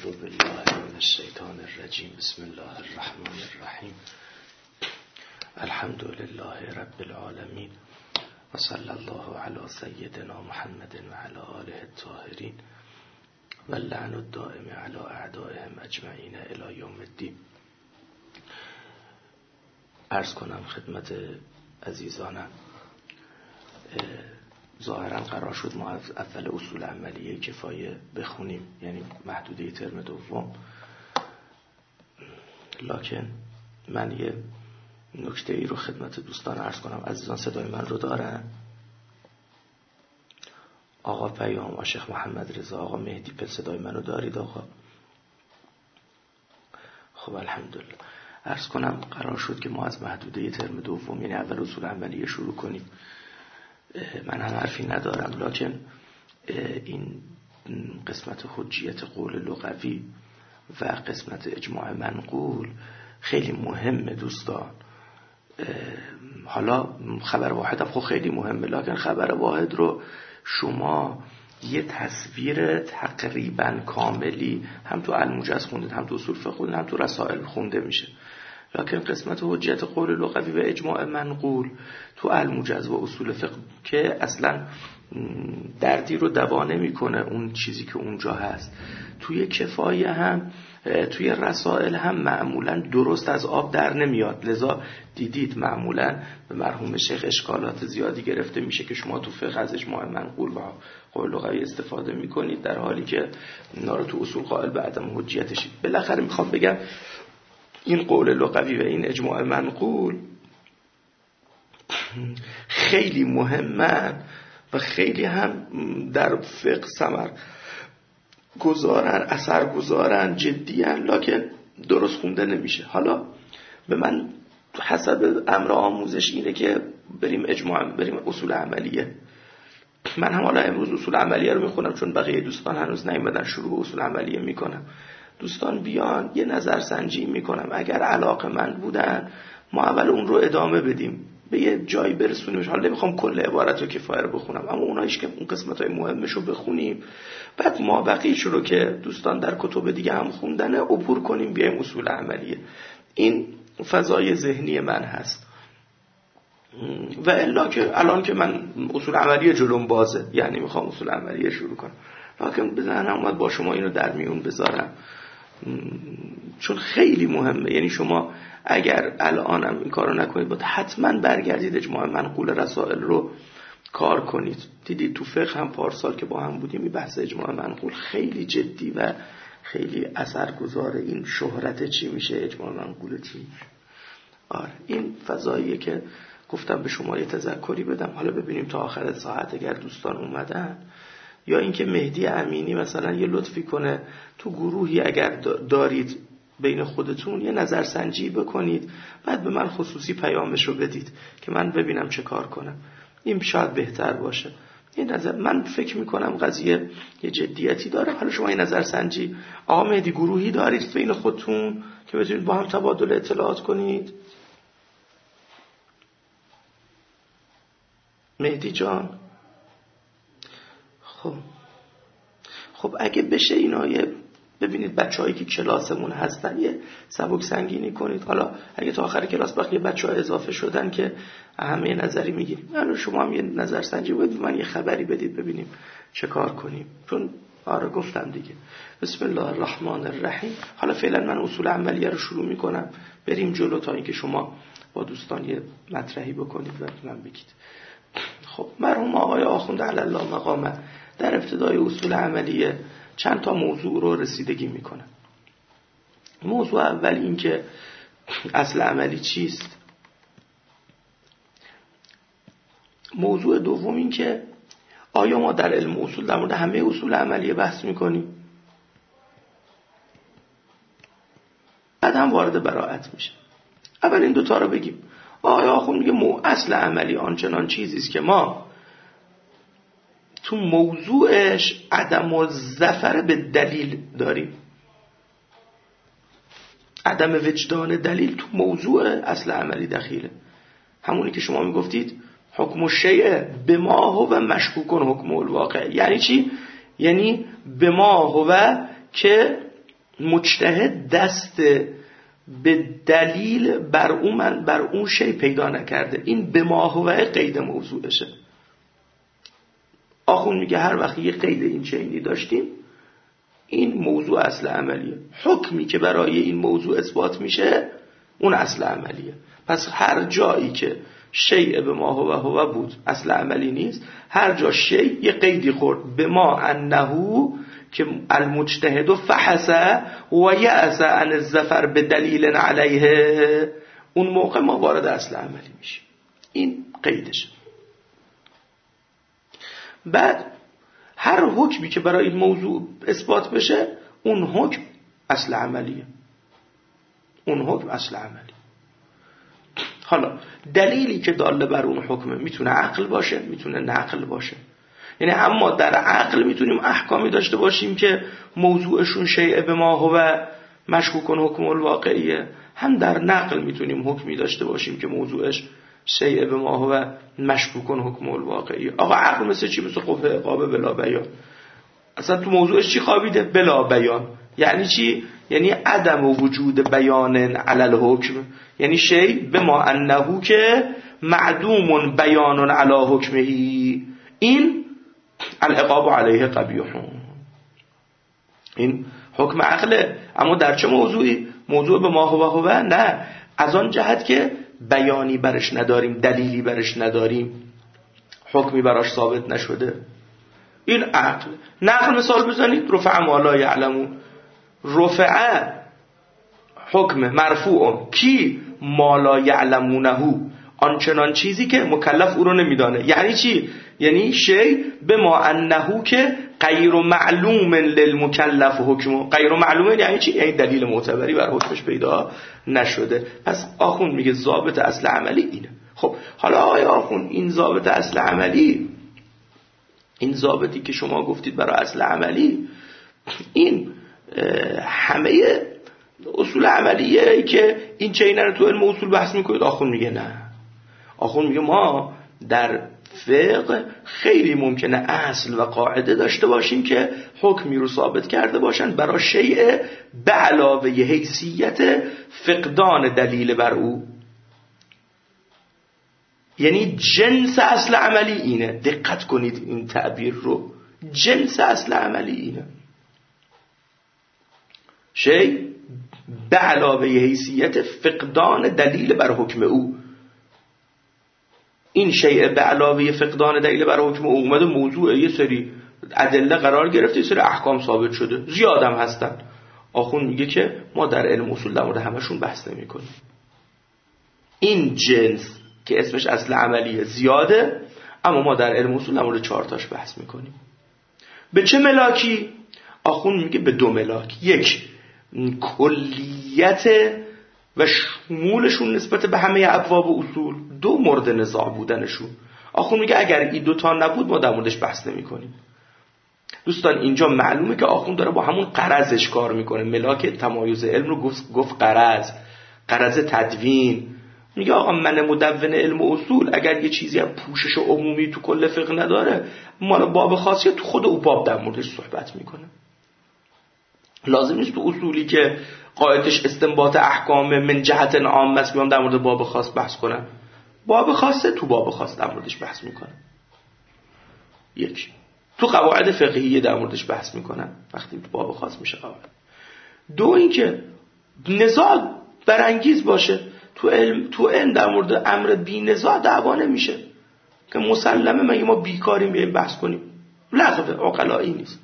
اعوذ بالله من الشیطان الرجیم. بسم الله الرحمن الرحیم. الحمد لله رب العالمین و صلی الله علی سیدنا محمد و علی آله الطاهرین و اللعن الدائم علی اعدائهم اجمعین الی یوم الدین. عرض کنم خدمت عزیزانم، ظاهرا قرار شد ما اول اصول عملیه کفایه بخونیم، یعنی محدوده ترم دوم، لکن من یه نکته ای رو خدمت دوستان عرض کنم. عزیزان صدای من رو دارن؟ آقا پیام، آقا شیخ محمد رضا، آقا مهدی پل، صدای من رو دارید آقا؟ خب الحمدلله. عرض کنم قرار شد که ما از محدوده ترم دوم، یعنی اول اصول عملیه شروع کنیم. من هم حرفی ندارم، لکن این قسمت حجیت قول لغوی و قسمت اجماع منقول خیلی مهمه دوستان. حالا خبر واحد هم خیلی مهمه، لکن خبر واحد رو شما یه تصویر تقریبا کاملی هم تو الموجز خوندید، هم تو اصول فقه خوندید، هم تو رسائل خونده میشه. لکن قسمت حجیت قول لغوی و اجماع منقول تو الموجز و اصول فقه که اصلا دردی رو دوا نمیکنه اون چیزی که اونجا هست. توی کفایه هم توی رسائل هم معمولا درست از آب در نمیاد، لذا دیدید معمولا به مرحوم شیخ اشکالات زیادی گرفته میشه که شما تو فقه از اجماع منقول و قول لغوی استفاده میکنید، در حالی که اینا رو تو اصول قائل به عدم حجیتشید. بالاخره میخوام بگم این قول لغوی و این اجماع منقول خیلی مهمن و خیلی هم در فقه ثمر گذارن، اثر گذارن، جدیان، لکن درست خونده نمیشه. حالا به من حسب امر آموزش اینه که بریم اصول عملیه. من هم حالا امروز اصول عملیه رو میخونم چون بقیه دوستان هنوز نیومدن شروع اصول عملیه میکنم. دوستان بیان یه نظرسنجی میکنم، اگر علاقه‌مند بودن ما اول اون رو ادامه بدیم، به یه جایی برسونیمش. حالا نمیخوام کل عبارت و کفایه رو بخونم، اما اونایش که اون قسمت‌های مهمش رو بخونیم، بعد ما بقیه‌اش رو که دوستان در کتب دیگه هم خوندنه عبور کنیم بیایم اصول عملیه. این فضای ذهنی من هست. و الا که الان که من اصول عملیه جلوم بازه، یعنی میخوام اصول عملیه شروع کنم، لکن بزنم اومد با شما اینو در میون بذارم چون خیلی مهمه. یعنی شما اگر الانم این کارو نکنید باید حتما برگردید اجماع منقول رسائل رو کار کنید. دیدید تو فقه هم پارسال که با هم بودیم این بحث اجماع منقول خیلی جدی و خیلی اثرگذاره. این شهرت چی میشه، اجماع منقول چی میشه. آره این فضاییه که گفتم به شما یه تذکری بدم. حالا ببینیم تا آخر ساعت اگر دوستان اومدن، یا اینکه مهدی امینی مثلا یه لطفی کنه تو گروهی اگر دارید بین خودتون یه نظرسنجی بکنید، بعد به من خصوصی پیامش رو بدید که من ببینم چه کار کنم. این شاید بهتر باشه. یه نظر من فکر میکنم قضیه یه جدیتی داره. حالا شما یه نظرسنجی آقا مهدی گروهی دارید بین خودتون که بتونید با هم تبادل اطلاعات کنید؟ مهدی جان خب اگه بشه اینا یه ببینید بچه‌هایی که کلاسمون هستن یه سبک سنگینی کنید. حالا اگه تا آخر کلاس بقیه بچه‌ها اضافه شدن که همه نظری میگیریم، حالا شما هم یه نظرسنجی بدید، من یه خبری بدید ببینیم چه کار کنیم. چون آره گفتم دیگه. بسم الله الرحمن الرحیم. حالا فعلا من اصول عملیه رو شروع میکنم، بریم جلو تا اینکه شما با دوستان یه مطرحی بکنید و من بگید. خب مرحوم آقای آخوند علی الله مقامه در ابتدای اصول عملیه چند تا موضوع رو رسیدگی میکنه. موضوع اول این که اصل عملی چیست. موضوع دوم این که آیا ما در علم اصول در مورد همه اصول عملیه بحث میکنیم. بعد هم وارد براءت میشه. اول این دوتا رو بگیم. آقای آخوند میگه اصل عملی آنچنان چیزیست که ما تو موضوعش عدم الظفر به دلیل داریم. عدم وجدان دلیل تو موضوع اصل عملی دخیله. همونی که شما میگفتید حکم الشیء بما هو مشکوک حکم الواقع. یعنی چی؟ یعنی بما هو که مجتهد دست به دلیل بر اون شی پیدا نکرده. این به ما هو قید موضوعشه. آخون میگه هر وقت یه قید این چینی داشتیم این موضوع اصل عملیه. حکمی که برای این موضوع اثبات میشه اون اصل عملیه. پس هر جایی که شیء به ما هو بود اصل عملی نیست. هر جا شیء یه قیدی خورد به ما انه که المجتهد فحص و یأس عن الظفر به دلیل علیه، اون موقع ما وارد اصل عملی میشیم. این قیدشه. بعد هر حکمی که برای این موضوع اثبات بشه اون حکم اصل عملیه. اون حکم اصل عملی. حالا دلیلی که داله بر اون حکمه میتونه عقل باشه میتونه نقل باشه. یعنی اما در عقل میتونیم احکامی داشته باشیم که موضوعشون شیء به ما هو مشکوک حکم الواقعیه، هم در نقل میتونیم حکمی داشته باشیم که موضوعش شیء به ما هو مشکوک حکم الواقعیه. آقا عقل مثل چی؟ مثل قوه عقابه بلا بیان. اصلا تو موضوعش چی خوابیده؟ بلا بیان. یعنی چی؟ یعنی عدم وجود بیان علی الحکم، یعنی شیء به ما انه که معدوم بیان علی حکمه، این العقاب علیه قبیح. این حکم عقله. اما در چه موضوعی؟ موضوع به ما هو نه، از آن جهت که بیانی برش نداریم، دلیلی برش نداریم، حکمی براش ثابت نشده. این عقل. نقل مثال بزنید. رفع ما لا یعلمون. رفع حکم مرفوع کی؟ ما لا یعلمونه، آنچنان چیزی که مکلف او رو نمیدانه. یعنی چی؟ یعنی شی به ما انه که غیر معلوم للمکلف حکم. غیر معلومه یعنی چی؟ یعنی دلیل معتبری بر حکمش پیدا نشده. پس آخوند میگه ضابط اصل عملی اینه. خب حالا آقای آخوند، این ضابط اصل عملی، این ضابطی که شما گفتید برای اصل عملی، این همه اصول عملیه که این چینه رو تو علم اصول بحث میکنید. آخوند میگه نه. آخوند میگه ما در فقه خیلی ممکنه اصل و قاعده داشته باشیم که حکمی رو ثابت کرده باشن برای شیء به علاوه حیثیت فقدان دلیل بر او. یعنی جنس اصل عملی اینه. دقت کنید این تعبیر رو. جنس اصل عملی اینه. شیء به علاوه حیثیت فقدان دلیل بر حکم او. این شیء به علاوه فقدان دلیل بر حکم او اومده موضوع یه سری ادله قرار گرفته، یه سری احکام ثابت شده، زیادم هستن. آخوند میگه که ما در علم اصول در مورد همشون بحث نمی‌کنیم. این جنس که اسمش اصل عملیه زیاده، اما ما در علم اصول در مورد 4 تاش بحث می‌کنیم. به چه ملاکی؟ آخوند میگه به 2 ملاک. یک، کلیت و شمولشون نسبت به همه ابواب و اصول. 2، مورد نزاع بودنشون. آخوند میگه اگر این 2 تا نبود ما در موردش بحث نمی کنیم. دوستان اینجا معلومه که آخوند داره با همون غرضش کار میکنه. ملاک تمایز علم رو گفت غرض تدوین. میگه آقا من مدون علم و اصول اگر یه چیزی از پوشش عمومی تو کل فقه نداره، مال باب خاصیه تو خود او باب در موردش صحبت میکنه. لازم نیست تو اصولی که قاعدش استنباط احکام من جهت عام است بیام در مورد باب خاص بحث کنم. باب خاصه تو باب خاص در موردش بحث میکنم. یک، تو قواعد فقهیه در موردش بحث میکنم وقتی تو باب خاص میشه قواعد. 2، اینکه نزاع برانگیز باشه. تو علم در مورد امر بی نزاع دعوا نمیشه که مسلمه مگه ما بیکاریم بیایم بحث کنیم. لغو عقلایی نیست.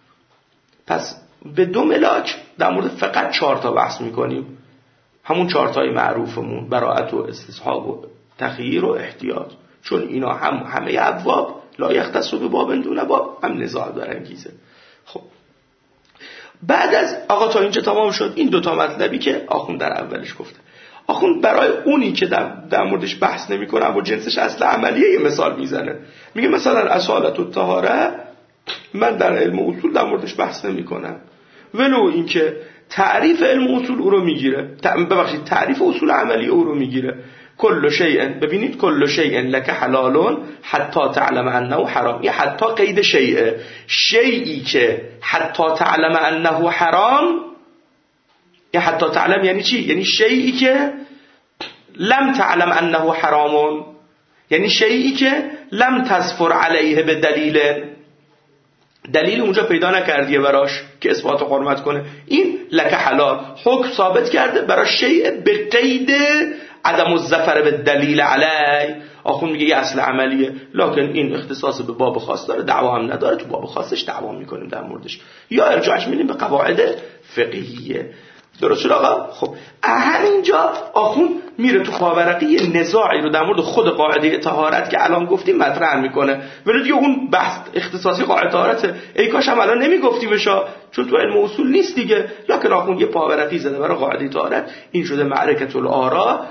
پس به 2 ملاک در مورد فقط 4 تا بحث میکنیم. همون 4 تای معروفمون، براءت و استصحاب و تخییر و احتیاط. چون اینا همه ابواب لا یختص به باب دون باب، هم نزاع برانگیزه. خب بعد از آقا تا اینجا تمام شد. این 2 تا مطلبی که آخوند در اولش گفته. آخوند برای اونی که در موردش بحث نمیکنه اما جنسش اصل عملیه یه مثال میزنه. میگه مثلا اصالت و طهاره من در علم اصول در موردش بحث نمیکنم، ولو اینکه تعریف علم اصول او رو میگیره، تعریف اصول عملی او رو میگیره. کل شیء، ببینید کل شیء لک حلال حتی تعلم انه حرام. یه حتی قید شیء، شیئی که حتی تعلم انه حرام این حتی تعلم یعنی چی؟ یعنی شیئی که لم تعلم انه حرامون، یعنی شیئی که لم تظفر علیه به دلیل اونجا پیدا نکردیه براش که اثبات حرمت کنه، این لک حلال حکم ثابت کرده برای شیء به قید عدم الظفر به دلیل علی. آخوند میگه یه اصل عملیه، لکن این اختصاص به باب خاص داره، دعوا هم نداره، تو باب خاصش دعوا میکنیم در موردش یا ارجاعش میدیم به قواعد فقهیه. درست شد آقا؟ خب همینجا آخوند میره تو پاورقی نزاعی رو در مورد خود قاعده طهارت که الان گفتیم مطرح میکنه، ولی دیگه اون بحث اختصاصی قاعده طهارت ای کاش هم الان نمیگفتیمش چون تو علم اصول نیست دیگه، لکن آخوند یه پاورقی زده برای قاعده طهارت، این شده معرکة الآراء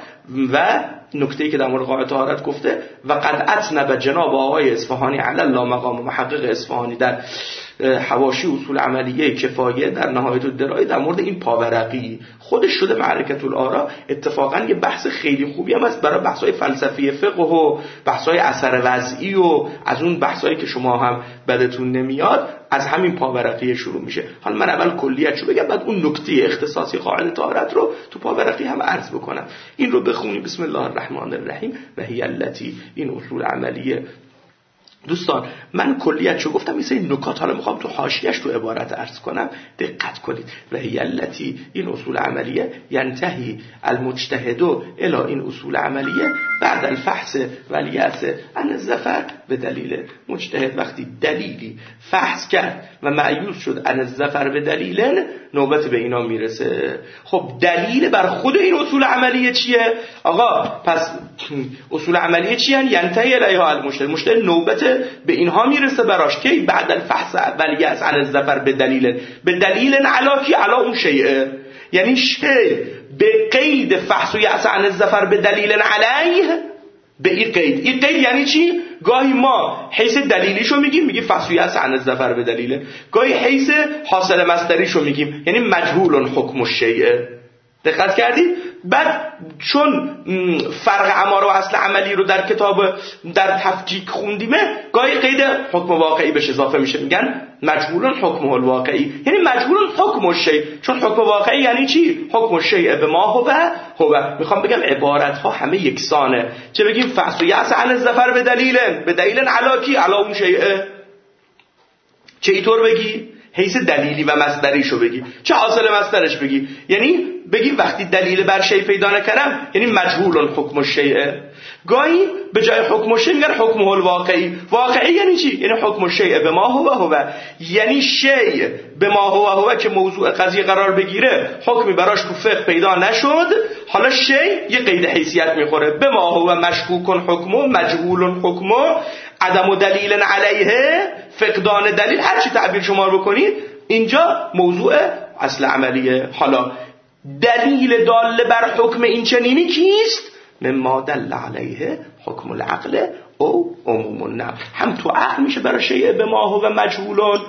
و نکته‌ای که در مورد قاعده طهارت گفته و قد اطنب جناب آقای اصفهانی علی الله مقام محقق اصفهانی در حواشی اصول عملیه کفایه در نهایت الدرایه در مورد این پاورقی خودش شده معرکة الآراء. اتفاقا یه بحث خیلی خوبی هم است برای بحث‌های فلسفی فقه و بحث‌های اثر وضعی و از اون بحث‌هایی که شما هم بدتون نمیاد، از همین پاورقی شروع میشه. حالا من اول کلیتشو بگم، بعد اون نکته اختصاصی قاعده طهارت رو تو پاورقی هم عرض بکنم. این رو بخونیم. بسم الله الرحمن الرحیم و هی التی، این اصول عملیه. دوستان من کلیتشو گفتم، این سری نکات حالا میخوام تو حاشیه‌اش تو عبارت عرض کنم، دقت کنید. و هی التی، این اصول عملیه، ینتهی المجتهد الی، این اصول عملیه بعد الفحص ولیأس عن الظفر به دلیل. مجتهد وقتی دلیلی فحص کرد و مایوس شد عن الظفر به دلیل، نوبت به اینا میرسه. خب دلیل بر خود این اصول عملیه چیه آقا؟ پس اصول عملیه چیه؟ ینتهی الیها المجتهد، مجتهد نوبت به اینها میرسه براش که بعد الفحص ولیأس عن الظفر به دلیل علاکی علا اون شیء، یعنی شیء به قید فحص و یأس عن الظفر به دلیل علیه، به این قید. این قید یعنی چی؟ گاهی ما حیث دلیلیشو میگیم فحص و یأس عن الظفر به دلیله، گاهی حیث حاصل مصدریشو میگیم یعنی مجهول حکم الشیء. دقت کردید؟ بعد چون فرق اماره و اصل عملی رو در کتاب در تفکیک خوندیمه، گاهی قید حکم واقعی بهش اضافه میشه، میگن مجهول حکمه الواقعی، یعنی مجهول حکم الشیء. چون حکم واقعی یعنی چی؟ حکم الشیء به ما هو. میخوام بگم عبارت ها همه یکسانه، چه بگیم فحص و یأس عن الظفر به دلیل علاکی علا اون شیء، چه اینطور بگی؟ حیث دلیلی و مصدریشو بگی، چه حاصل مصدرش بگی، یعنی بگی وقتی دلیل بر شیء پیدا نکردم یعنی مجهول حکم الشیء. گاهی به جای حکم الشیء میگن حکمه الواقعی. واقعی یعنی چی؟ یعنی حکم الشیء به ما هو، یعنی شیء به ما هو که موضوع قضیه قرار بگیره، حکمی براش تو فقه پیدا نشد، حالا شیء یه قید حیثیت میخوره، به ما هو مشکوک حکمه، مجهول حکمه، عدم دلیل علیه، فقدان دلیل، هر چی تعبیر شما بکنید، اینجا موضوع اصل عملیه. حالا دلیل دال بر حکم این چنینی کیست؟ مما دل علیه حکم العقل او عموم النقل. هم تو عقل میشه برای شیء به ما هو مجهولان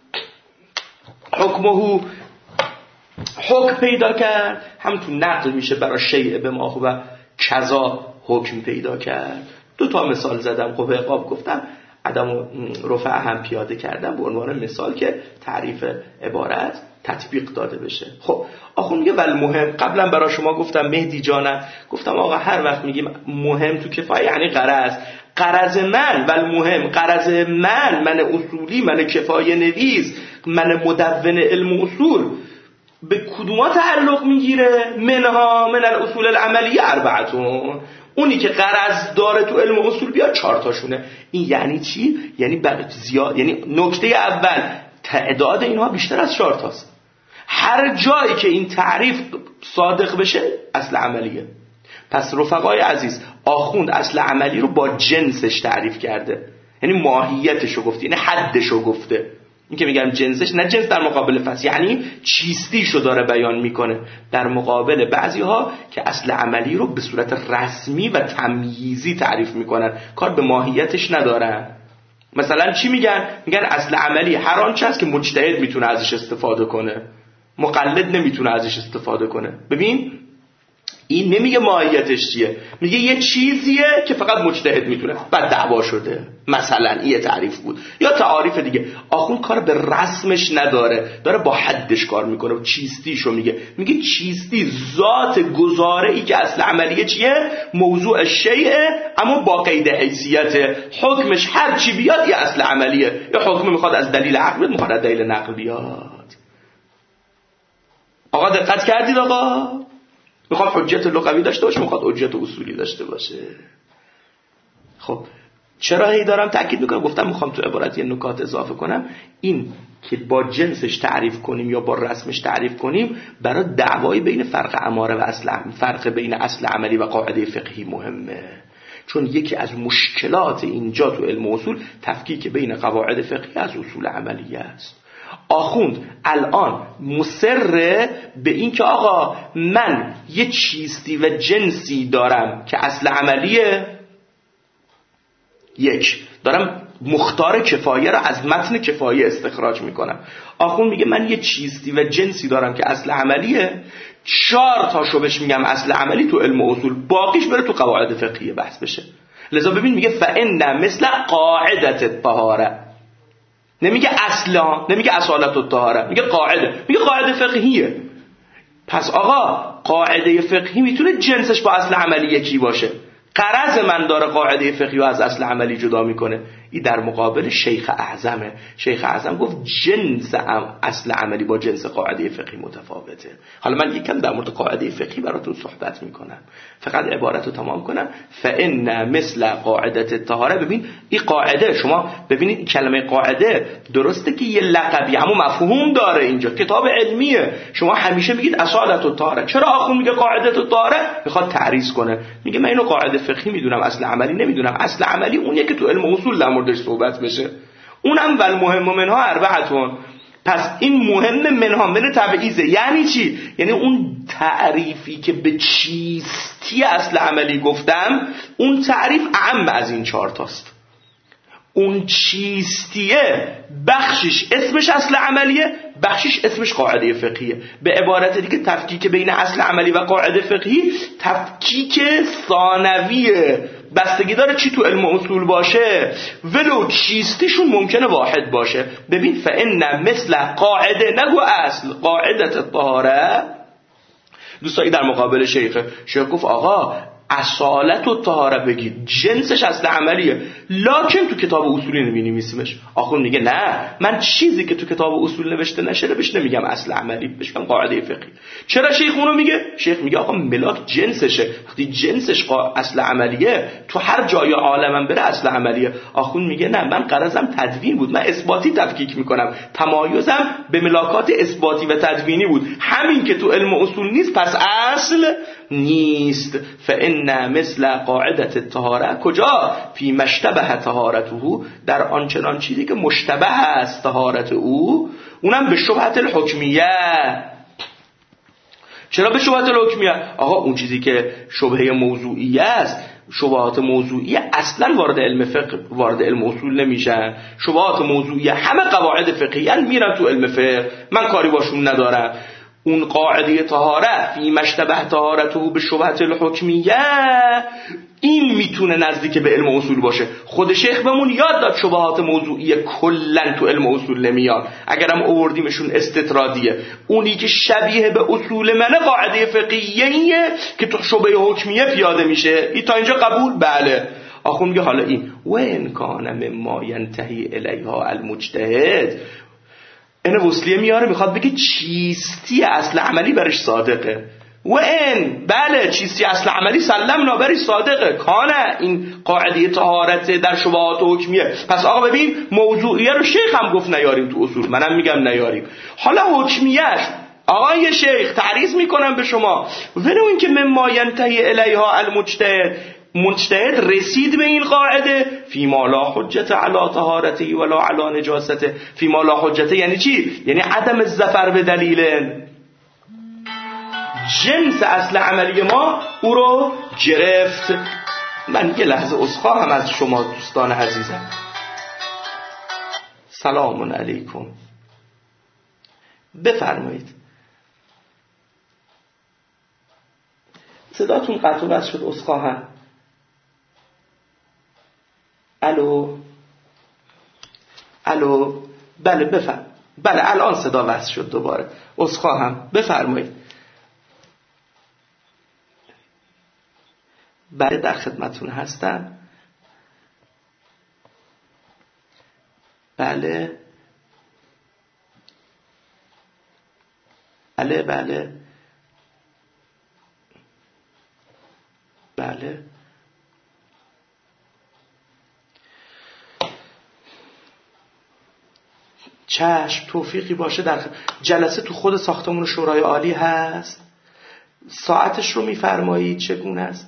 حکمه حکم پیدا کرد، هم تو نقل میشه برای شیء به ما هو کذا حکم پیدا کرد. دو تا مثال زدم، خب عقاب گفتم، عدم رفع هم پیاده کردم به عنوان مثال که تعریف عبارت تطبیق داده بشه. خب آخون میگه ول مهم، قبلا برای شما گفتم مهدی جانم، گفتم آقا هر وقت میگیم مهم تو کفایه یعنی غرض من ول مهم، غرض من اصولی، من کفایه نویس، من مدون علم اصول به کدوما تعلق میگیره؟ منها من الاصول العملیه اربعتون، اونی که غرض داره تو علم اصول بیا 4 تاشونه. این یعنی چی؟ یعنی زیاد، یعنی نکته اول تعداد اینها بیشتر از 4 تاست. هر جایی که این تعریف صادق بشه اصل عملیه. پس رفقای عزیز، آخوند اصل عملی رو با جنسش تعریف کرده، یعنی ماهیتشو گفته، یعنی حدشو گفته. این که میگم جنسش، نه جنس در مقابل فصل، یعنی چیستیشو داره بیان میکنه، در مقابل بعضی ها که اصل عملی رو به صورت رسمی و تمییزی تعریف میکنن، کار به ماهیتش ندارن. مثلا چی میگن؟ میگن اصل عملی هر آنچه است که مجتهد میتونه ازش استفاده کنه، مقلد نمیتونه ازش استفاده کنه. ببین این نمیگه ماهیتش چیه، میگه یه چیزیه که فقط مجتهد میتونه. بعد دعوا شده مثلا، این تعریف بود یا تعاریف دیگه. آخوند کار به رسمش نداره، داره با حدش کار میکنه. چیستیشو میگه چیستی ذات گزاره ای که اصل عملیه چیه؟ موضوع شیء، اما با قید حیثیت. حکمش هر چی بیاد یه اصل عملیه. یا حکم میخواد از دلیل عقل بیاد، میخواد از دلیل نقل بیاد. آقا دقت کردید؟ آقا میخواد حجت لغوی داشته باشه، میخواد حجت اصولی داشته باشه. خب چرا هی دارم تاکید میکنم؟ گفتم میخوام تو عبارت یه نکات اضافه کنم. این که با جنسش تعریف کنیم یا با رسمش تعریف کنیم برای دعوای بین فرق اماره و فرق بین اصل عملی و قاعده فقهی مهمه. چون یکی از مشکلات اینجا تو علم اصول تفکیک بین قواعد فقهی از اصول عملیه است. آخوند الان مصر به این که آقا من یه چیستی و جنسی دارم که اصل عملیه، یک دارم مختار کفایه را از متن کفایه استخراج میکنم. آخوند میگه من یه چیستی و جنسی دارم که اصل عملیه، 4 تاشو بهش میگم اصل عملی تو علم اصول، باقیش بره تو قواعد فقهیه بحث بشه. لذا ببین میگه فإن مثل قاعدة الطهاره، نمیگه اصلا، نمیگه اصالت الطهاره، میگه قاعده، میگه قاعده فقهیه. پس آقا قاعده فقهی میتونه جنسش با اصل عملی یکی باشه. غرض من داره قاعده فقهی رو از اصل عملی جدا میکنه. این در مقابل شیخ اعظمه. شیخ اعظم گفت جنس اصل عملی با جنس قاعده فقهی متفاوته. حالا من یکم در مورد قاعده فقهی براتون صحبت میکنم، فقط عبارت رو تمام کنم. فإن مثل قاعده الطهاره، ببین این قاعده، شما ببینید این کلمه قاعده درسته که یه لقبی اما مفهوم داره. اینجا کتاب علمیه، شما همیشه میگید اصالت الطهاره. چرا آخوند میگه قاعده الطهاره؟ میخواد تعریض کنه، میگه من اینو قاعده فقهی میدونم، اصل عملی نمیدونم. اصل عملی اونیه که تو علم اصول در موردش صحبت بشه، اونم والمهم منها اربعتون. پس این مهم منها من تبعیضه. یعنی چی؟ یعنی اون تعریفی که به چیستی اصل عملی گفتم، اون تعریف اعم از این 4 تاست. اون چیستیه بخشش اسمش اصل عملیه، بخشش اسمش قاعده فقهیه. به عبارت دیگه تفکیک بین اصل عملی و قاعده فقهی تفکیک ثانویه، بستگی داره چی تو علم اصول باشه، ولو چیستیشون ممکنه واحد باشه. ببین فإن مثل قاعده، نگو اصل، قاعدة الطهاره. دوستایی در مقابل شیخ گفت آقا اصالت و طهاره بگید، جنسش اصل عملیه، لکن تو کتاب اصولی نمی‌نویسیمش. آخوند میگه نه، من چیزی که تو کتاب اصول نوشته نشده بهش نمیگم اصل عملی، بهش میگم قاعده فقهی. چرا شیخ اونو میگه؟ شیخ میگه آقا ملاک جنسشه، وقتی جنسش اصل عملیه تو هر جای عالمم بره اصل عملیه. آخوند میگه نه، من غرضم تدوین بود، من اثباتی تفکیک میکنم، تمایزم به ملاکات اثباتی و تدوینی بود. همین که تو علم اصول نیست پس اصل نیست. فإن مثل قاعدة الطهاره کجا؟ فی مشتبه طهارته، در آنچنان چیزی که مشتبه است طهارت او، اونم به شبهت الحکمیه. چرا به شبهت الحکمیه؟ آقا اون چیزی که شبهه موضوعیه است، شبهات موضوعیه اصلا وارد علم فقه، وارد علم اصول نمیشن. شبهات موضوعیه همه قواعد فقهیه میرن تو علم فقه، من کاری باشون ندارم. اون قاعده طهاره فی مشتبه طهارته به شبهت الحکمیه، این میتونه نزدیک به علم اصول باشه. خود شیخ بهمون یاد داد شبهات موضوعیه کلن تو علم اصول نمیاد، اگرم آوردیمشون استطرادیه. اونی که شبیه به اصول منه قاعده فقهیه که تو شبهه حکمیه پیاده میشه. این تا اینجا قبول؟ بله. آخون میگه حالا این و ان کان مما ینتهی الیها المجتهد، این وصلیه میاره، میخواد بگه چیستی اصل عملی برش صادقه. و این بله چیستی اصل عملی سلمنا برش صادقه، کانه این قاعده طهارت در شبهات حکمیه. پس آقا ببین موضوعیه رو شیخ هم گفت نیاریم تو اصول، منم میگم نیاریم. حالا حکمیش آقای شیخ تعریض میکنم به شما، ولو این که مما ینتهی الیها المجتهد، مجتهد رسید به این قاعده فیما لا حجت علی طهارته ولا علی نجاسته. فیما لا حجت یعنی چی؟ یعنی عدم الظفر به دلیل جنس اصل عملی ما او رو گرفت. من یه لحظه عذرخواهم از شما دوستان عزیزم. سلام علیکم، بفرمایید. صداتون قطع و وصل شد، عذرخواهم. الو بله بله الان صدا وصل شد دوباره، عذرخواهم، بفرمایید. بله در خدمتون هستم. بله بله بله بله چشم، توفیقی باشه. در جلسه تو خود ساختمون شورای عالی هست. ساعتش رو میفرمایید چگونه است؟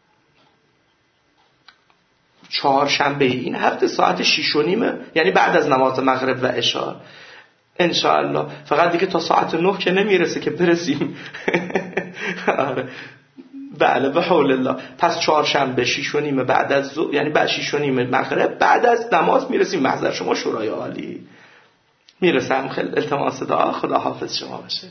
چهارشنبه این هفته ساعت 6:30، یعنی بعد از نماز مغرب و عشاء انشاءالله. فقط دیگه تا ساعت 9 که نمیرسه که برسیم. آره بله به حول الله. پس چهارشنبه 6:30 بعد از یعنی بعد 6:30 مغرب بعد از نماز میرسیم محضر شما شورای عالی. میرسم. خیلی التماس دعا. خدا حافظ شما باشه.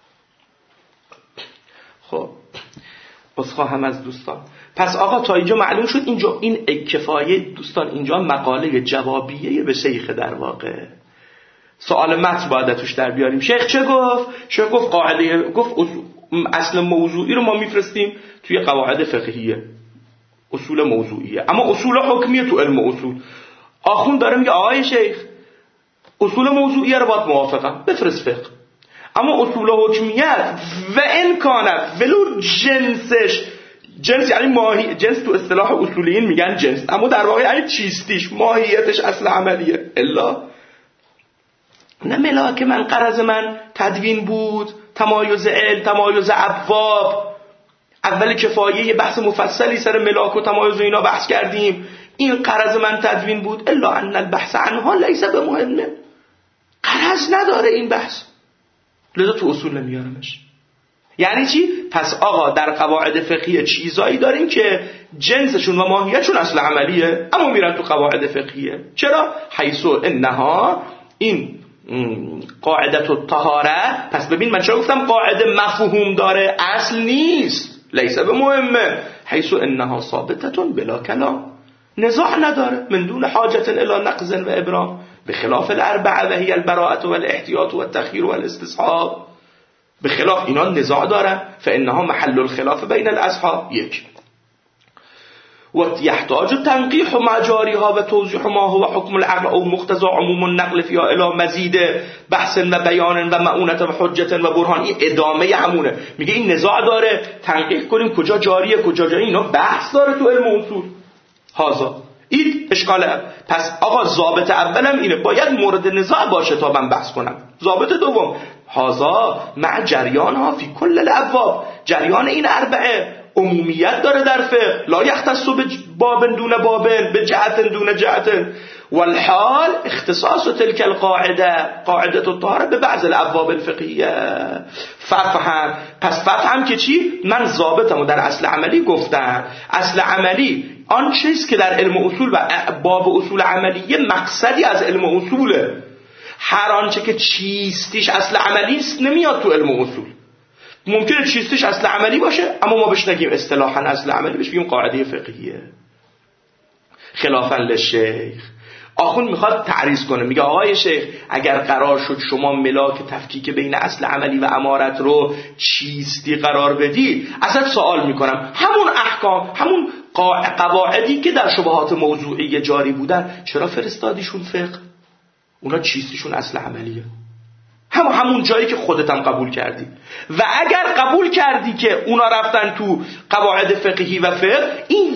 خب عذرخواهم از دوستان. پس آقا تا اینجا معلوم شد اینجا این کفایه دوستان، اینجا مقاله جوابیه به شیخ. در واقع سوال متن باید توش در بیاریم. شیخ چه گفت؟ شیخ گفت قاعده، گفت اصل موضوعی رو ما میفرستیم توی قواعد فقهیه، اصول موضوعیه، اما اصول حکمیه تو علم اصول. آخوند داره میگه آقای شیخ اصول موضوعیه رو باید موافقم بفرست فقه، اما اصول حکمیت و امکانت ولو جنسش، جنس یعنی ماهی، جنس تو اصطلاح اصولیین میگن جنس، اما در واقع یعنی چیستیش، ماهیتش اصل عملیه. الا نه ملاک من غرض من تدوین بود، تمایز علم، تمایز ابواب. اول کفایه یه بحث مفصلی سر ملاک و تمایز و اینا بحث کردیم، این غرض من تدوین بود. الا ان البحث عنها لیس بمهمه، غرض نداره این بحث، لذا تو اصول نمیارمش. یعنی چی؟ پس آقا در قواعد فقهیه چیزایی داریم که جنسشون و ماهیتشون اصل عملیه، اما میرن تو قواعد فقهیه. چرا؟ حیث انها این قاعدت الطهاره. پس ببین من چرا گفتم قاعده مفهوم داره، اصل نیست، لیس به مهمه. حیث انها ثابتتون بلا کلام، نزاع نداره، من دون حاجت الی نقض و ابرام، بخلاف الاربعه و هی البراءه والاحتیاط والتخییر والاستصحاب. بخلاف اینا نزاع دارن، فانها محل الخلاف بین الاصحاب. یک و یحتاج تنقیح مجاریها و توضیح ما هو حکم العقل او مقتضى عموم النقل فيها الی مزید بحث و بیان و معونت و حجت و برهان. این ادامه همونه، میگه این نزاع داره، تنقیح کنیم کجا جاریه کجا جایی، اینا بحث داره تو علم اصول. هازا این اشکاله. پس آقا ضابط اولم اینه، باید مورد نزاع باشه تا من بحث کنم. ضابط دوم هازا مع جریان ها فی کل الابواب، جریان این اربعه عمومیت داره در فقه، لا یختص باب دون باب بجهت دون جهت، والحال اختصاص تلك القاعده قاعده الطهاره به بعض الابواب الفقهیه. ففهم. پس ففهم که چی؟ من ضابطمو در اصل عملی گفتم. اصل عملی آن چیز که در علم اصول و باب اصول عملیه مقصدی از علم اصوله. هر آنچه که چیستیش اصل عملی است نمیاد تو علم اصول. ممکنه چیستیش اصل عملی باشه اما ما بهش نگیم اصطلاحاً اصل عملی، بهش بگیم قاعده فقهیه. خلافاً للشیخ آخوند میخواد تعریض کنه، میگه آقای شیخ اگر قرار شد شما ملاک تفکیک بین اصل عملی و امارت رو چیستی قرار بدی، اصلا سوال میکنم همون احکام، همون قواعدی که در شبهات موضوعی جاری بودن چرا فرستادیشون فقه؟ اونا چیستیشون اصل عملیه، همون جایی که خودت هم قبول کردی. و اگر قبول کردی که اونا رفتن تو قواعد فقهی و فقه، این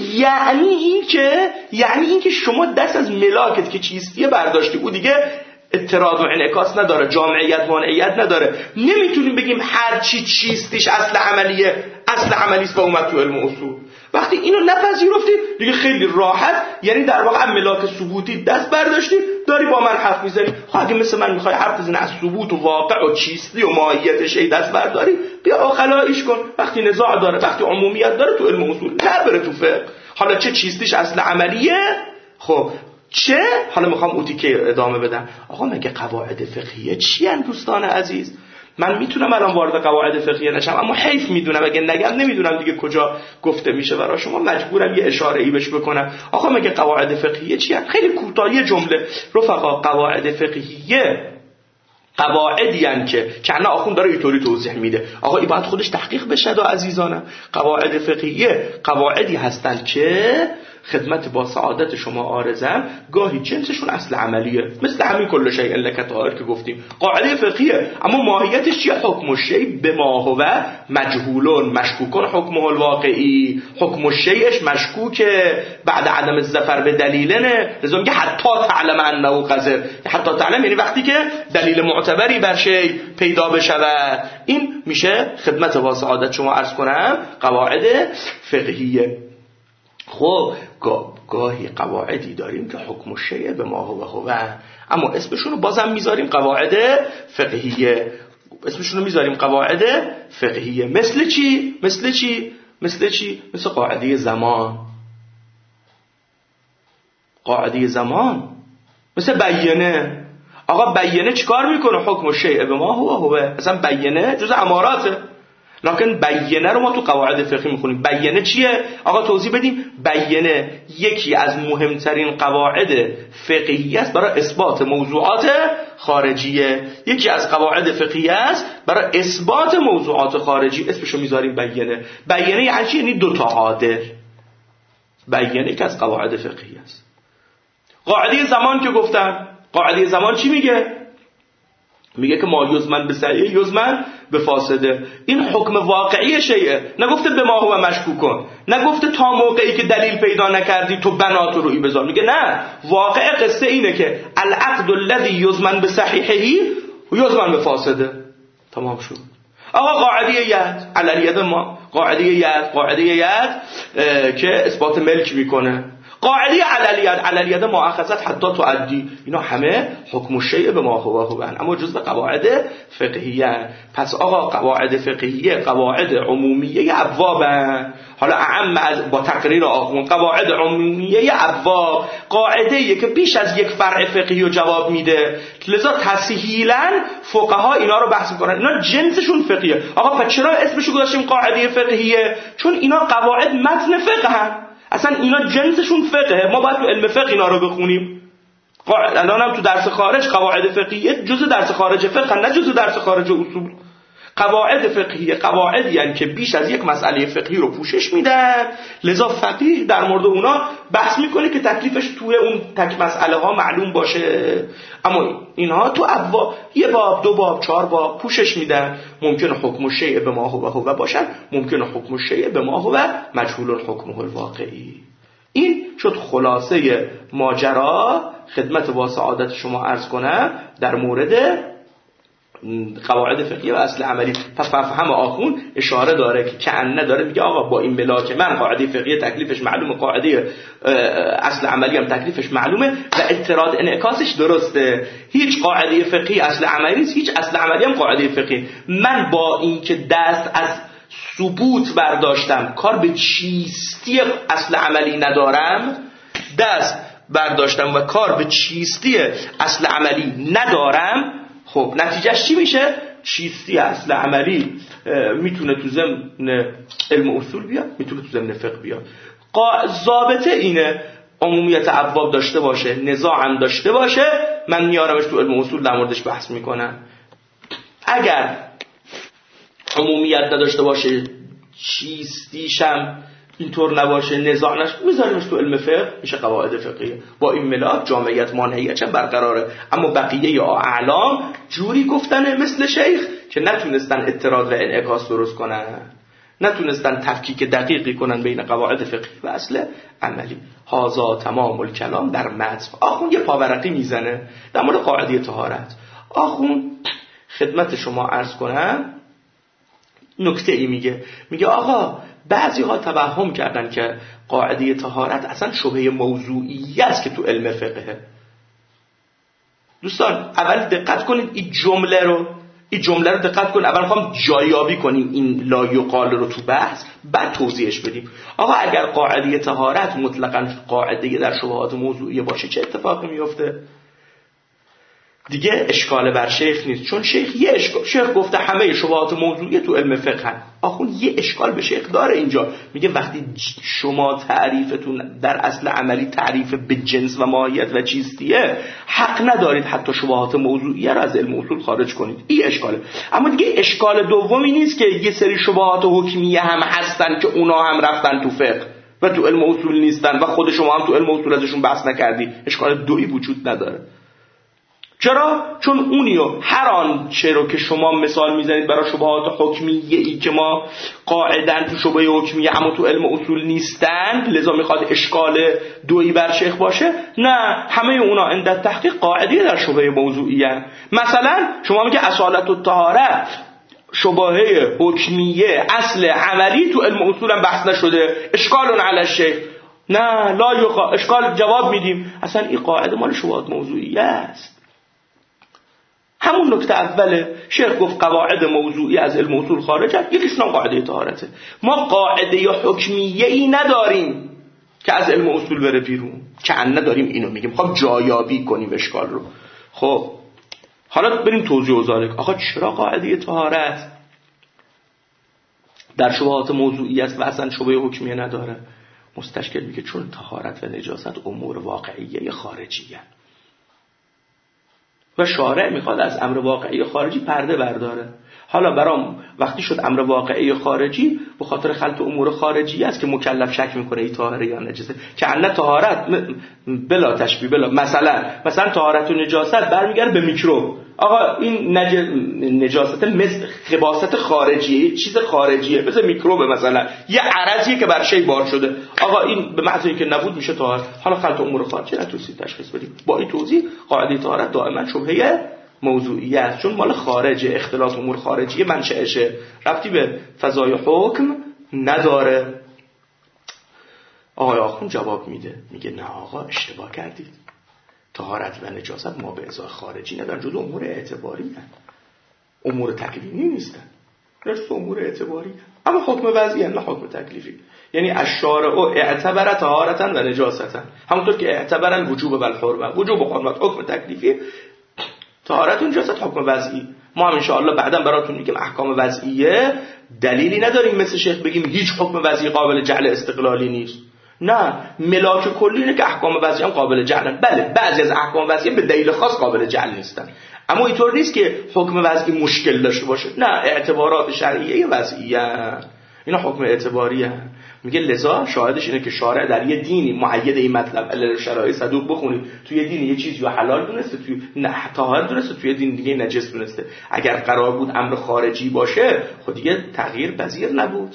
یعنی این که شما دست از ملاکت که چیستیه برداشتی، او دیگه اعتراض و انعکاس نداره، جامعیت مانعیت نداره. نمیتونیم بگیم هر چی چیستیش اصل عملیه، اصل عملیست و اومد تو علم اصول. وقتی اینو نپذیرفتی دیگه خیلی راحت، یعنی در واقع ملاک ثبوتی دست برداشتی داری با من حرف میزنی. خب اگه مثل من میخوای حرف بزنی از ثبوت و واقع و چیستی و ماهیتش ای دست برداری، بیا آخلایش کن. وقتی نزاع داره، وقتی عمومیت داره تو علم اصول، نه بره تو فقه. حالا چه چیستیش اصل عملیه، خب چه؟ حالا میخوام اوتی که ادامه بدم. آقا مگه قواعد فقهیه چی ان دوستان عزیز؟ من میتونم الان وارد قواعد فقهی نشم، اما حیف میدونم اگه نگم نمیدونم دیگه کجا گفته میشه. برای شما مجبورم یه اشاره ای بهش بکنم. آقا مگه قواعد فقهیه چیه؟ خیلی کوتاه جمله رفقا، قواعد فقهیه قواعدی ان که نه آخوند داره اینطوری توضیح میده، آقا این باید خودش تحقیق بشه. و عزیزانم قواعد فقهیه قواعدی هستند که خدمت با سعادت شما عارضم گاهی جنسشون اصل عملیه، مثل همین کل شیء الا کطائر که گفتیم قاعده فقهیه، اما ماهیتش چیه؟ حکم الشیء بما هو مجهول مشکوک حکمه الواقعی، حکم الشیءش مشکوکه بعد عدم الظفر به دلیلنه، لذا میگه حتی تعلم انه قذر. حتی تعلم یعنی وقتی که دلیل معتبری بر شیء پیدا بشود. این میشه خدمت با سعادت شما عرض کنم قواعد فقهیه. خب گاهی قواعدی داریم که حکم الشیء به ما هو، اما اسمشون رو بازم میذاریم قواعد فقهیه. اسمشون رو میذاریم قواعد فقهیه. مثل چی؟ مثل قاعده زمان. قاعده زمان مثل بیانه. آقا بیانه چیکار میکنه؟ حکم الشیء به ما هو. اصلا بیانه جز اماراته، لکن بیانه رو ما تو قواعد فقهی میخونیم. بیانه چیه؟ آقا توضیح بدیم. بیانه یکی از مهمترین قواعد فقهی است برای اثبات موضوعات خارجیه. یکی از قواعد فقهی است برای اثبات موضوعات خارجی، اسمشو میذاریم بیانه. بیانه یعنی چی؟ یعنی دوتا عادل. بیانه که از قواعد فقهی است. قاعده زمان که گفتم، قاعده زمان چی میگه؟ میگه که ما یزمن به صحیح یزمن به فاسده. این حکم واقعی شیء، نگفته به ما هو مشکوکن، نگفته تا موقعی که دلیل پیدا نکردی تو بنات روی بذار. میگه نه، واقع قصه اینه که العقد الذی یزمن به صحیحه یزمن به فاسده. تمام شد. آقا قاعده ید علل ما، قاعده ید که اثبات ملک میکنه. قاعده علل ید مؤاخذت حتی تعدی. اینا همه حکم الشیء به ما هو، اما جزء قواعد فقهیه. پس آقا قواعد فقهیه قواعد عمومیه ابوابن. حالا اعم از با تقریر آخوند قواعد عمومیه ابواب، قاعده‌ای که بیش از یک فرع فقهی رو جواب میده، لذا تسهیلاً فقها اینا رو بحث میکنن. اینا جنسشون فقهیه. آقا پس چرا اسمشو گذاشتیم قاعده فقهیه؟ چون اینا قواعد متن فقهن، اصلا اینا جنسشون فقهه. ما باید تو علم فقه اینا رو بخونیم. الان هم تو درس خارج قواعد فقهیه جزء درس خارج فقه، نه جزء درس خارج اصول. قواعد فقهیه قواعدی هستند که بیش از یک مسئله فقهی رو پوشش میدن، لذا فقیه در مورد اونا بحث میکنه که تکلیفش توی اون تک مسئله ها معلوم باشه. اما اینها تو ابواب یه باب، دو باب، 4 باب پوشش میدن. ممکنه حکم الشیء به ما هو باشن، ممکنه حکم الشیء به ما هو مجهول حکمه الواقعی. این شد خلاصه ماجرا. خدمت با سعادت شما عرض کنم در مورد قواعد فقهی و اصل عملی. پس فهم آخون اشاره داره که کأنه داره میگه آقا با این ملاک من قاعده فقهی تکلیفش معلومه، قاعده اصل عملی هم تکلیفش معلومه و اعتراض انعکاسش درسته. هیچ قاعده فقهی اصل عملی نیست، هیچ اصل عملی هم قاعده فقهی. من با اینکه دست از ثبوت برداشتم، کار به چیستی اصل عملی ندارم، دست برداشتم و کار به چیستی اصل عملی ندارم، خب نتیجهش چی میشه؟ چیستی اصل عملی میتونه تو ضمن علم اصول بیاد، میتونه تو ضمن فقه بیاد. ضابطه اینه عمومیت ابواب داشته باشه، نزاع هم داشته باشه، من میارمش تو علم اصول در موردش بحث میکنم. اگر عمومیت نداشته باشه، چیستیشم اینطور نباشه، نزاع نشه، میذاریمش تو علم فقه، میشه قواعد فقهیه. با این ملاک جامعیت مانعیت هم برقراره. اما بقیه یا اعلام جوری گفتنه مثل شیخ که نتونستن اعتراض و انعکاس درست کنن، نتونستن تفکیک دقیقی کنن بین قواعد فقهی و اصل عملی. هازا تمام الکلام در متن. آخون یه پاورقی میزنه در مورد قاعده طهارت. آخون خدمت شما عرض کنم نکته ای میگه آقا بعضی ها توهم کردن که قاعده طهارت اصلا شبهه موضوعی است که تو علم فقهه. دوستان اول دقت کنید این جمله رو دقت کنید. اول میخوام جاییابی کنیم این لا یقال رو تو بحث، بعد توضیحش بدیم. آقا اگر قاعده طهارت مطلقاً قاعده در شبهات موضوعی باشه چه اتفاقی میفته؟ دیگه اشکال بر شیخ نیست، چون شیخ گفته همه شبهات موضوعی تو علم فقه هست. آخون یه اشکال به شیخ داره اینجا، میگه وقتی شما تعریفتون در اصل عملی تعریف به جنس و ماهیت و چیستیه، حق ندارید حتی شبهات موضوعی را از علم اصول خارج کنید. این اشکاله. اما دیگه اشکال دومی نیست که یه سری شبهات حکمیه هم هستن که اونا هم رفتن تو فقه و تو علم اصول نیستن و خود شما هم تو علم اصول ازشون بحث نکردی. اشکال دویی وجود نداره. چرا؟ چون اونیو هر آنچه رو که شما مثال میزنید برای شبهات حکمیه ای که ما قاعدن تو شبهه حکمیه اما تو علم اصول نیستند، لذا میخواد اشکال دویی بر شیخ باشه. نه، همه اونا عند تحقیق قاعده در شبهه موضوعیه. مثلا شما میگه اصالت الطهاره شبهه حکمیه اصل عملی تو علم اصول هم بحث نشده، اشکال علی الشیخ. نه، لا اشکال جواب میدیم، اصلا این قاعده مال شبهات موضوعیه است. همون نکته اوله. شیخ گفت قواعد موضوعی از علم اصول خارجه، یکیشون قاعده طهارته. ما قاعده یا حکمیه ای نداریم که از علم اصول بره بیرون، که نداریم. اینو میگیم خب جایابی کنیم اشکال رو. خب حالا بریم توضیح و ذالک. آقا چرا قاعده طهارت در شبهات موضوعی است و اصلا شبهه حکمیه نداره؟ مستشکل میگه چون طهارت و نجاست امور واقعیه خارجیه و شارع میخواد از امر واقعی خارجی پرده برداره. حالا برام وقتی شد امر واقعی خارجی به خاطر خلط امور خارجی است که مکلف شک میکنه ای طاهره یا نجسه، که ان طهارت بلا تشبیه بلا مثلا طهارت و نجاست برمیگره به میکروب. آقا این نجاست مثل خباثت خارجیه، چیز خارجیه، مثل میکروب، مثلا یه عرضیه که بر شی بار شده. آقا این به معنی که نبود میشه طاهر. حالا خلط امور خارجی نتونستید تشخیص بدید. با این توضیح قاعده طهارت دائما شبهه موضوعیه است، چون مال خارجه، اختلاط امور خارجیه، منشأشه، ربطی به فضای حکم نداره. آقای آخوند جواب میده، میگه نه آقا اشتباه کردید. طهارت و نجاست ما به ازای خارجی ندارن، جزو امور اعتباری هستند، امور تکلیفی نیستن، رشت امور اعتباری هستند. اما حکم وضعی نه حکم تکلیفی. یعنی الشارع اعتبر طهارتا و نجاستا، همونطور که اعتبرن وجوب و الحرمه، وجوب و حرمت حکم تکلیفی، طهارت و نجاست حکم وضعی. ما هم ان شاء الله بعدا براتون میگیم احکام وضعیه دلیلی نداریم مثل شیخ بگیم هیچ حکم وضعی قابل جعل استقلالی نیست. نه، ملاک کلی اینه که احکام وضعی هم قابل جعلن. بله، بعضی از احکام وضعی به دلیل خاص قابل جعل نیستن، اما اینطور نیست که حکم وضعی مشکل داشته باشه. نه، اعتبارات شرعیه وضعیه اینا حکم اعتباریه. میگه لذا شاهدش اینه که شارع در یه دینی معید این مطلب علی شرایع صدوق بخونید، توی دین یه چیزی رو حلال دونسته، توی طاهر دونسته، توی دین دیگه نجس دونسته. اگر قرار بود امر خارجی باشه خب دیگه تغییر پذیر نبود.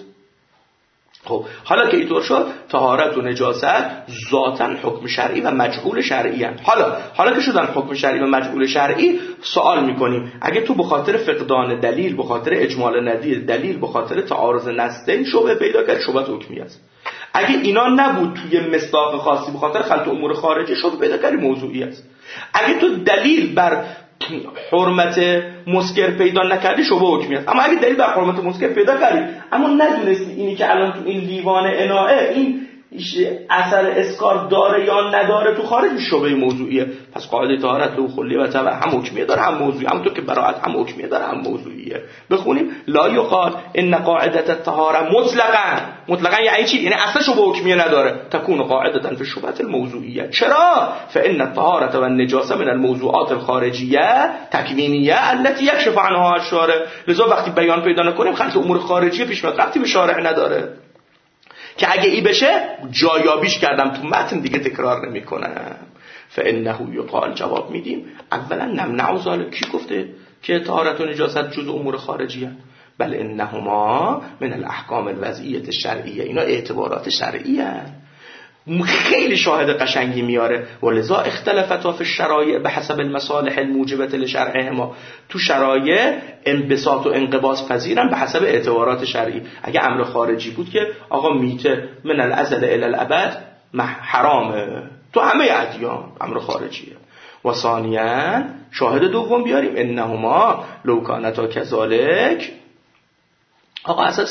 خب حالا که اینطور شد، طهارت و نجاست ذاتاً حکم شرعی و مجهول شرعی هستند. حالا که شدن حکم شرعی و مجهول شرعی، سوال میکنیم اگه تو به خاطر فقدان دلیل، به خاطر اجمال ندید دلیل، به خاطر تعارض نصین شبهه پیدا کرد، شبهه حکمی است. اگه اینا نبود توی مصداق خاصی، به خاطر خلط امور خارجی شبهه پیدا کردی، موضوعی است. اگه تو دلیل بر حرمت مسکر پیدا نکردی، شبهه حکمی است. اما اگه دلیل بر حرمت مسکر پیدا کردی اما ندونستی اینی که الان تو این لیوان اناعه این اثر اسکار داره یا نداره تو خارج، شبهه موضوعیه. پس قاعده طهارت و خلی و تبع هم حکمیه داره هم موضوعی، همونطور که براءت هم حکمیه داره هم موضوعیه. بخونیم لا یقال ان قاعده الطهاره مطلقاً یعنی چی؟ یعنی اصلا شبهه حکمیه نداره. تكون قاعده فی الشبهه الموضوعیه. چرا؟ فان الطهاره و النجاسه من الموضوعات الخارجیه تکوینیه التي يكشف عنها الشارع. لذا وقتی بیان پیدا نکنیم خلط امور خارجیه پیش میاد، ربطی به شارع نداره. که اگه ای بشه جایابیش کردم تو متن، دیگه تکرار نمی کنم. فانه یقال جواب میدیم اولا نمنع ذلک. کی گفته که طهارت و نجاست جزء امور خارجیه؟ بل انهما من الاحکام الوضعیه الشرعیه. اینا اعتبارات شرعیه. خیلی شاهد قشنگی میاره. ولذا اختلفت فی الشرایع بحسب المصالح الموجبه لشرعهما. تو شرایع انبساط و انقباض پذیرن به حسب اعتبارات شرعی. اگه امر خارجی بود که آقا میته من الازل الی الابد حرامه تو همه ادیان، امر خارجیه. و ثانیاً شاهد دوم بیاریم انهما لو کانتا کذالک. آقا اصلا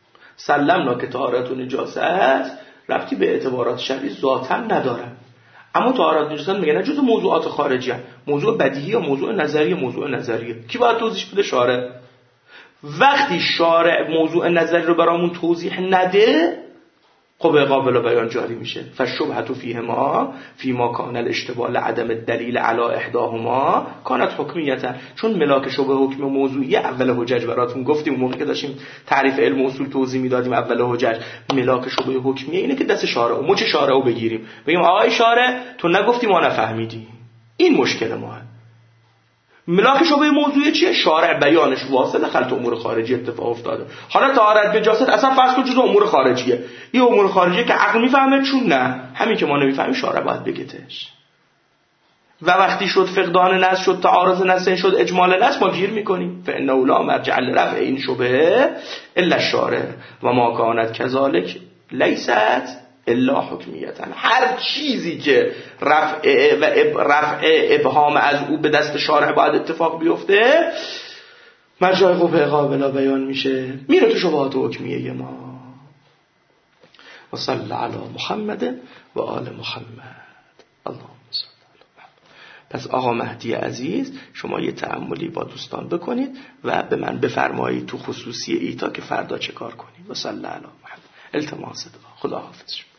سلمنا که طهارت و نجاست ربطی به اعتبارات شرعی ذاتاً ندارن. اما طهارت نجاست میگه نه جزء موضوعات خارجی هست، موضوع بدیهی یا موضوع نظریه. کی باید توضیح بده؟ شارع. وقتی شارع موضوع نظری رو برامون توضیح نده، خب قابل بیان جاری میشه. فالشبهة فیما کان الاشتباه لعدم الدلیل علی احداهما کانت حکمیتا. چون ملاک شبه حکم موضوعی اول حجج براتون گفتیم موقعی که داشتیم تعریف علم اصول توضیح میدادیم، اول حجج ملاک شبه حکمیه اینه که دست شارع و مچ شارع رو بگیریم بگیم آقای شارع تو نگفتی ما نفهمیدیم، این مشکل ماه. ملاک شبه موضوعی چیه؟ شارع بیانش واصله، خلط امور خارجی اتفاق افتاده. حالا طهارت نجاست اصلا فرض کن جزء امور خارجیه، این امور خارجیه که عقل میفهمه، چون نه همین که ما نمیفهمیم شارع باید بگتش. و وقتی شد فقدان نص، شد تعارض نص، شد اجمال نص، ما گیر میکنیم. فانه لا مرجع لرفع این شبهه الا الشارع و ما کانت کذالک لیست الا حکمیتا. هر چیزی که رفع ابهام از او به دست شارع باید اتفاق بیفته، مرجع قابل بیان میشه، میره تو شبهات حکمیه ما. و صلی علی محمد و آل محمد. اللهم صل علی محمد. پس آقا مهدی عزیز شما یه تأملی با دوستان بکنید و به من بفرمایید تو خصوصی ایتا که فردا چه کار کنید. و صلی علی محمد. التماس دعا. خدا حافظ.